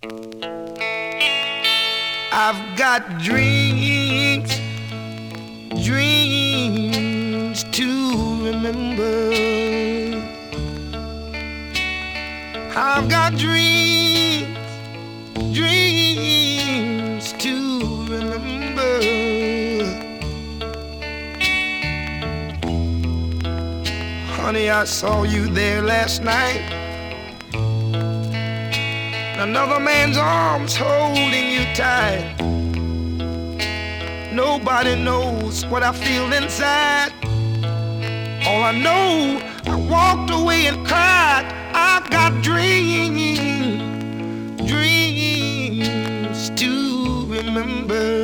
I've got dreams, dreams to remember. I've got dreams, dreams to remember. Honey, I saw you there last night. Another man's arms holding you tight. Nobody knows what I feel inside. All I know, I walked away and cried. I've got dreams, dreams to remember.